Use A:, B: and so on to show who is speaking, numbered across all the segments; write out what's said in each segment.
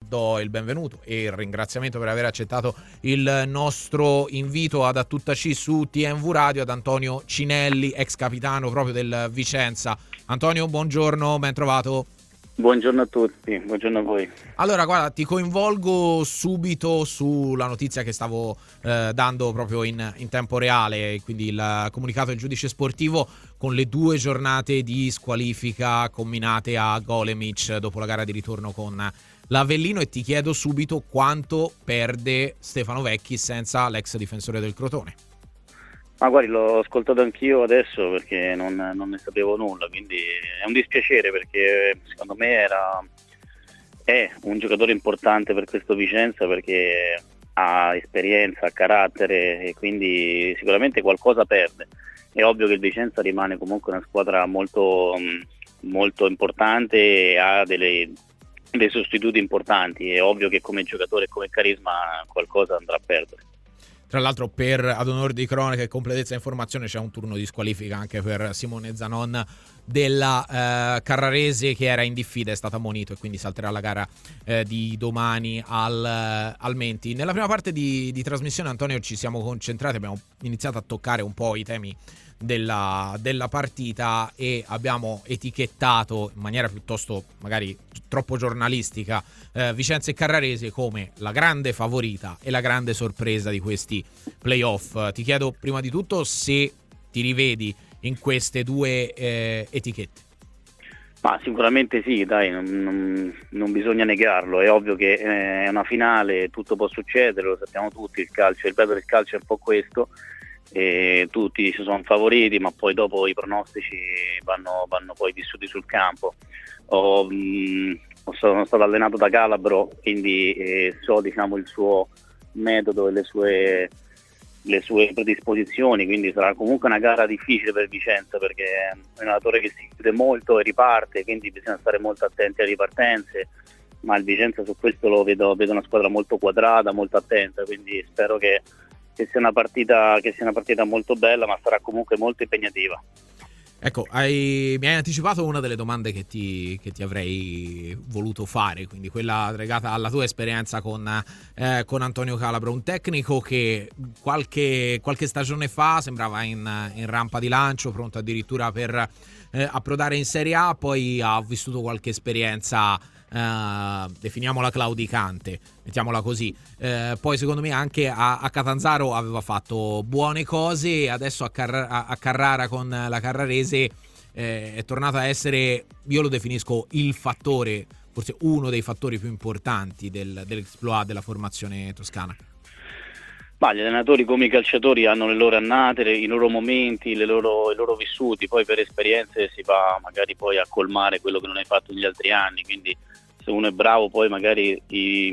A: do il benvenuto e il ringraziamento per aver accettato il nostro invito ad A Tutta C su TNV Radio ad Antonio Cinelli, ex capitano proprio del Vicenza. Antonio, buongiorno, ben trovato.
B: Buongiorno a tutti, buongiorno a voi.
A: Allora, guarda, ti coinvolgo subito sulla notizia che stavo dando proprio in tempo reale, quindi il comunicato del giudice sportivo con le 2 giornate di squalifica combinate a Golemic dopo la gara di ritorno con l'Avellino, e ti chiedo subito quanto perde Stefano Vecchi senza l'ex difensore del Crotone.
B: Ma guardi, l'ho ascoltato anch'io adesso perché non ne sapevo nulla, quindi è un dispiacere perché secondo me è un giocatore importante per questo Vicenza perché ha esperienza, ha carattere e quindi sicuramente qualcosa perde. È ovvio che il Vicenza rimane comunque una squadra molto, molto importante e ha dei sostituti importanti, è ovvio che come giocatore e come carisma qualcosa andrà a perdere.
A: Tra l'altro, per ad onore di cronaca e completezza informazione, c'è un turno di squalifica anche per Simone Zanon della Carrarese, che era in diffida, è stato ammonito e quindi salterà la gara di domani al Menti. Nella prima parte di trasmissione, Antonio, ci siamo concentrati, abbiamo iniziato a toccare un po' i temi della partita e abbiamo etichettato in maniera piuttosto magari troppo giornalistica Vicenza e Carrarese come la grande favorita e la grande sorpresa di questi playoff. Ti chiedo prima di tutto se ti rivedi in queste 2 etichette.
B: Ma sicuramente sì, dai, non bisogna negarlo, è ovvio che è una finale, tutto può succedere, lo sappiamo tutti, il calcio, il bello del calcio è un po' questo. E tutti ci sono favoriti, ma poi dopo i pronostici vanno poi vissuti sul campo. Sono stato allenato da Calabro, quindi so diciamo il suo metodo e le sue predisposizioni, quindi sarà comunque una gara difficile per Vicenza perché è un allenatore che si chiude molto e riparte, quindi bisogna stare molto attenti alle ripartenze, ma il Vicenza su questo lo vedo una squadra molto quadrata, molto attenta, quindi spero che sia una partita molto bella, ma sarà comunque molto impegnativa.
A: Ecco, mi hai anticipato una delle domande che ti avrei voluto fare, quindi quella legata alla tua esperienza con Antonio Calabro, un tecnico che qualche stagione fa sembrava in rampa di lancio, pronto addirittura per approdare in Serie A, poi ha vissuto qualche esperienza definiamola claudicante, mettiamola così, poi secondo me anche a Catanzaro aveva fatto buone cose e adesso a Carrara con la Carrarese è tornato a essere, io lo definisco il fattore, forse uno dei fattori più importanti dell'exploit della formazione toscana.
B: Ma gli allenatori come i calciatori hanno le loro annate, i loro momenti, i loro vissuti, poi per esperienze si va magari poi a colmare quello che non hai fatto negli altri anni, quindi se uno è bravo poi magari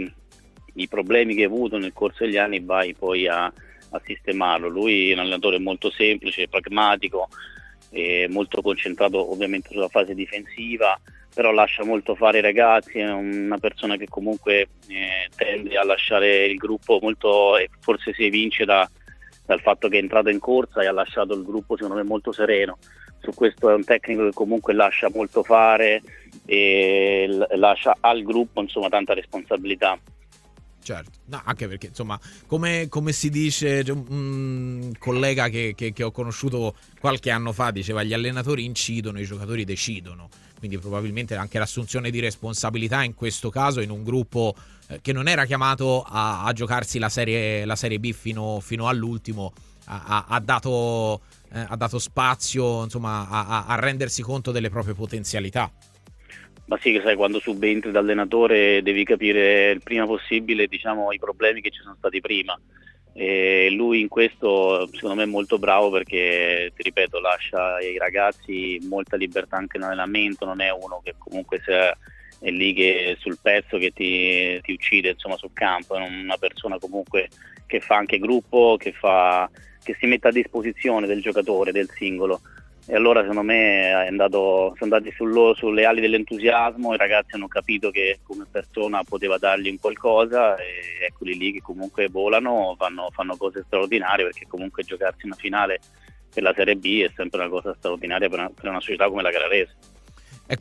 B: i problemi che hai avuto nel corso degli anni vai poi a sistemarlo. Lui è un allenatore molto semplice, pragmatico, molto concentrato ovviamente sulla fase difensiva, però lascia molto fare i ragazzi, è una persona che comunque tende a lasciare il gruppo molto, e forse si evince dal fatto che è entrato in corsa e ha lasciato il gruppo secondo me molto sereno. Su questo è un tecnico che comunque lascia molto fare e lascia al gruppo insomma tanta responsabilità.
A: Certo, no, anche perché insomma come si dice, un collega che ho conosciuto qualche anno fa diceva gli allenatori incidono, i giocatori decidono, quindi probabilmente anche l'assunzione di responsabilità in questo caso in un gruppo che non era chiamato a giocarsi la serie B fino all'ultimo ha dato spazio insomma a rendersi conto delle proprie potenzialità.
B: Ma sì, che sai, quando subentri da allenatore devi capire il prima possibile diciamo i problemi che ci sono stati prima, e lui in questo secondo me è molto bravo perché ti ripeto lascia ai ragazzi molta libertà anche nell'allenamento, non è uno che comunque è lì che sul pezzo che ti uccide insomma sul campo, è una persona comunque che fa anche gruppo, che si mette a disposizione del giocatore, del singolo. E allora secondo me sono andati sulle ali dell'entusiasmo, i ragazzi hanno capito che come persona poteva dargli un qualcosa e eccoli lì che comunque volano, fanno cose straordinarie, perché comunque giocarsi una finale per la Serie B è sempre una cosa straordinaria per una società come la Carrarese.
A: Ecco,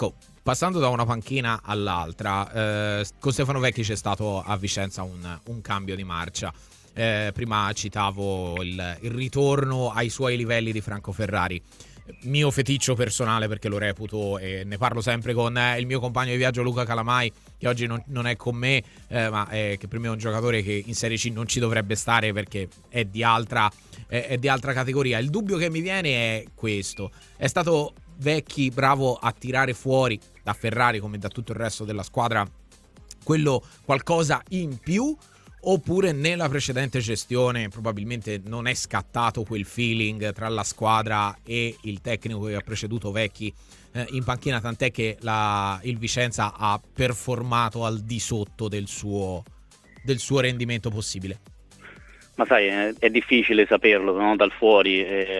A: Passando da una panchina all'altra, con Stefano Vecchi c'è stato a Vicenza un cambio di marcia. Prima citavo il ritorno ai suoi livelli di Franco Ferrari. Mio feticcio personale, perché lo reputo, e ne parlo sempre con il mio compagno di viaggio Luca Calamai, che oggi non è con me, ma che per me è un giocatore che in Serie C non ci dovrebbe stare perché è di altra categoria. Il dubbio che mi viene è questo: è stato Vecchi bravo a tirare fuori da Ferrari come da tutto il resto della squadra quello qualcosa in più, oppure nella precedente gestione probabilmente non è scattato quel feeling tra la squadra e il tecnico che ha preceduto Vecchi in panchina, tant'è che il Vicenza ha performato al di sotto del suo rendimento possibile?
B: Ma sai, è difficile saperlo, no? Dal fuori.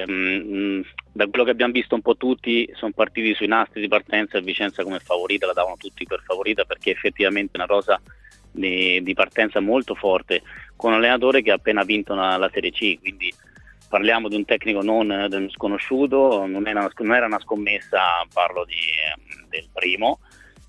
B: Da quello che abbiamo visto un po' tutti, sono partiti sui nastri di partenza e Vicenza come favorita, la davano tutti per favorita, perché effettivamente è una rosa di partenza molto forte, con un allenatore che ha appena vinto la Serie C, quindi parliamo di un tecnico non sconosciuto, non era una scommessa, parlo del primo,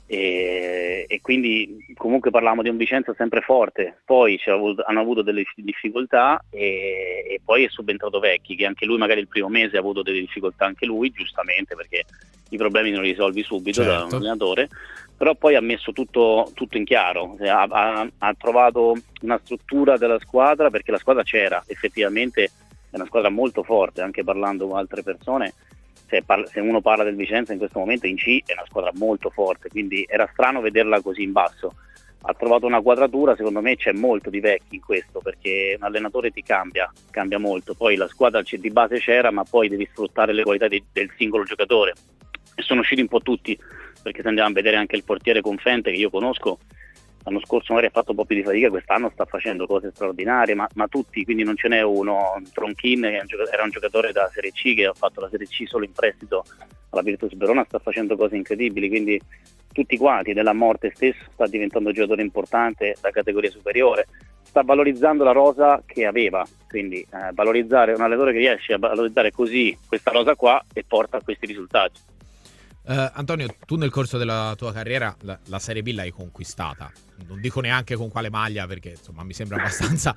B: e quindi comunque parliamo di un Vicenza sempre forte. Poi hanno avuto delle difficoltà e poi è subentrato Vecchi, che anche lui magari il primo mese ha avuto delle difficoltà anche lui, giustamente, perché i problemi non li risolvi subito, certo, da un allenatore, però poi ha messo tutto in chiaro, ha trovato una struttura della squadra, perché la squadra c'era, effettivamente è una squadra molto forte, anche parlando con altre persone. Se uno parla del Vicenza in questo momento in C è una squadra molto forte, quindi era strano vederla così in basso. Ha trovato una quadratura, secondo me c'è molto di Vecchi in questo, perché un allenatore ti cambia molto, poi la squadra di base c'era, ma poi devi sfruttare le qualità del singolo giocatore, e sono usciti un po' tutti, perché se andiamo a vedere anche il portiere Confente, che io conosco, l'anno scorso magari ha fatto un po' più di fatica, quest'anno sta facendo cose straordinarie, ma tutti, quindi non ce n'è uno. Tronchin, che era un giocatore da Serie C, che ha fatto la Serie C solo in prestito alla Virtus Verona, sta facendo cose incredibili, quindi tutti quanti. Della Morte stesso sta diventando un giocatore importante da categoria superiore, sta valorizzando la rosa che aveva, quindi valorizzare un allenatore che riesce a valorizzare così questa rosa qua e porta a questi risultati.
A: Antonio, tu nel corso della tua carriera la Serie B l'hai conquistata, non dico neanche con quale maglia, perché insomma mi sembra abbastanza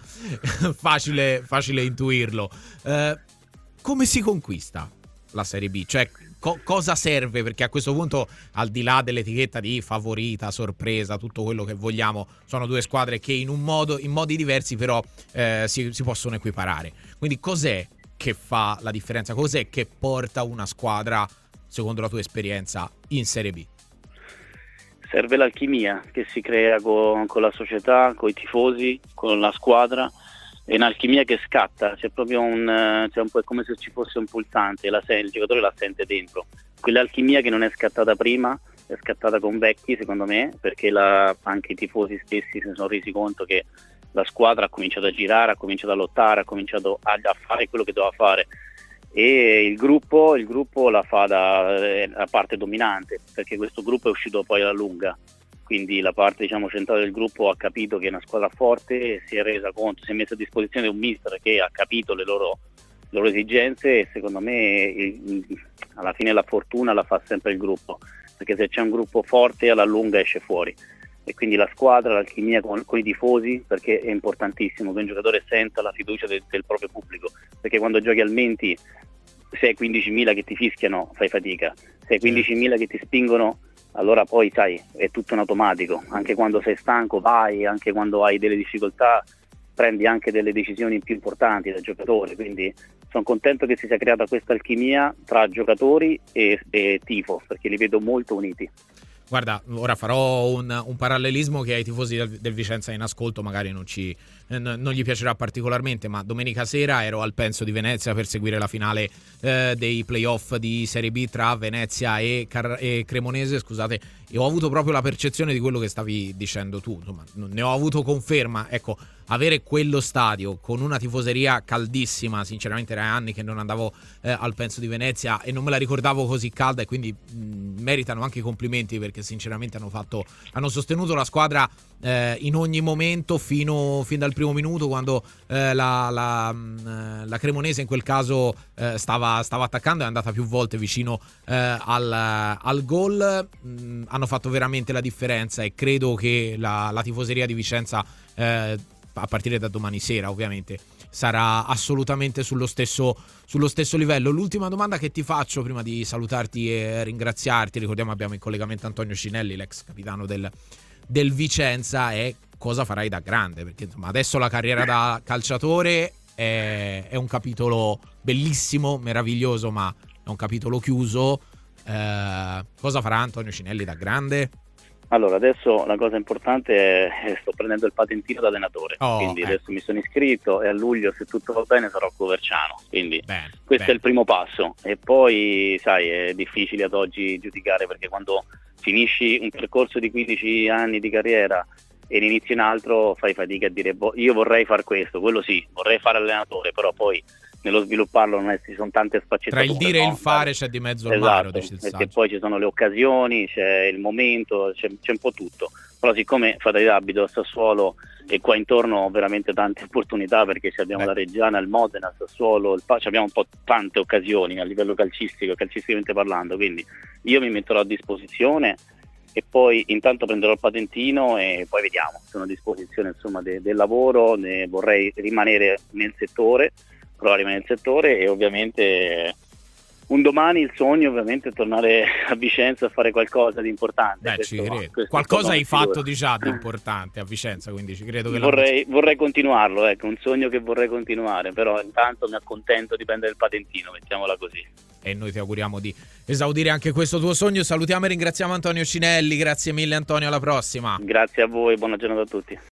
A: facile intuirlo. Come si conquista la Serie B? Cioè cosa serve? Perché a questo punto, al di là dell'etichetta di favorita, sorpresa, tutto quello che vogliamo, sono due squadre che in modi diversi però si possono equiparare. Quindi cos'è che fa la differenza? Cos'è che porta una squadra, secondo la tua esperienza, in Serie B?
B: Serve l'alchimia che si crea con la società, con i tifosi, con la squadra. È un'alchimia che scatta, c'è proprio un po' è come se ci fosse un pulsante, il giocatore la sente dentro. Quell'alchimia che non è scattata prima, è scattata con Vecchi, secondo me, perché anche i tifosi stessi si sono resi conto che la squadra ha cominciato a girare, ha cominciato a lottare, ha cominciato a fare quello che doveva fare. E il gruppo la fa da parte dominante, perché questo gruppo è uscito poi alla lunga, quindi la parte centrale del gruppo ha capito che è una squadra forte e si è resa conto, si è messa a disposizione un mister che ha capito le loro esigenze, e secondo me alla fine la fortuna la fa sempre il gruppo, perché se c'è un gruppo forte alla lunga esce fuori. E quindi la squadra, l'alchimia con i tifosi, perché è importantissimo che un giocatore senta la fiducia del proprio pubblico, perché quando giochi al Menti, se hai 15.000 che ti fischiano fai fatica, se hai 15.000 che ti spingono, allora poi sai, è tutto in automatico, anche quando sei stanco vai, anche quando hai delle difficoltà prendi anche delle decisioni più importanti da giocatore, quindi sono contento che si sia creata questa alchimia tra giocatori e tifo, perché li vedo molto uniti.
A: Guarda, ora farò un parallelismo che ai tifosi del Vicenza in ascolto magari non gli piacerà particolarmente, ma domenica sera ero al Penso di Venezia per seguire la finale dei playoff di Serie B tra Venezia e Cremonese, scusate, e ho avuto proprio la percezione di quello che stavi dicendo tu, insomma, ne ho avuto conferma. Ecco, avere quello stadio con una tifoseria caldissima, sinceramente era anni che non andavo al Penso di Venezia e non me la ricordavo così calda, e quindi meritano anche i complimenti, perché sinceramente hanno sostenuto la squadra in ogni momento fin dal primo minuto, quando la Cremonese in quel caso stava attaccando, è andata più volte vicino al gol. Hanno fatto veramente la differenza e credo che la tifoseria di Vicenza, a partire da domani sera ovviamente, sarà assolutamente sullo stesso livello. L'ultima domanda che ti faccio prima di salutarti e ringraziarti, ricordiamo abbiamo in collegamento Antonio Cinelli, l'ex capitano del Vicenza, è: cosa farai da grande? Perché insomma adesso la carriera da calciatore è un capitolo bellissimo, meraviglioso, ma è un capitolo chiuso. Cosa farà Antonio Cinelli da grande?
B: Allora, adesso la cosa importante è sto prendendo il patentino da allenatore, quindi adesso mi sono iscritto e a luglio, se tutto va bene, sarò coverciano, quindi questo è il primo passo. E poi, sai, è difficile ad oggi giudicare, perché quando finisci un percorso di 15 anni di carriera e ne inizi un altro, fai fatica a dire io vorrei fare questo, quello sì, vorrei fare allenatore, però poi nello svilupparlo ci sono tante sfaccettature.
A: Tra il dire e il fare c'è di mezzo il mare, dice il
B: perché
A: saggio.
B: poi ci sono le occasioni, c'è il momento, c'è un po' tutto. Però siccome fate d'abito a Sassuolo e qua intorno ho veramente tante opportunità, perché abbiamo la Reggiana, il Modena, il Sassuolo, abbiamo un po' tante occasioni a livello calcisticamente parlando, quindi io mi metterò a disposizione e poi intanto prenderò il patentino e poi vediamo, sono a disposizione insomma del lavoro, vorrei rimanere nel settore, provare a rimanere nel settore, e ovviamente un domani il sogno ovviamente è tornare a Vicenza a fare qualcosa di importante.
A: Ci credo. Qualcosa hai fatto di importante a Vicenza, quindi ci credo che
B: vorrei continuarlo, ecco, un sogno che vorrei continuare, però intanto mi accontento di prendere il patentino, mettiamola così.
A: E noi ti auguriamo di esaudire anche questo tuo sogno. Salutiamo e ringraziamo Antonio Cinelli. Grazie mille Antonio, alla prossima.
B: Grazie a voi, buona giornata a tutti.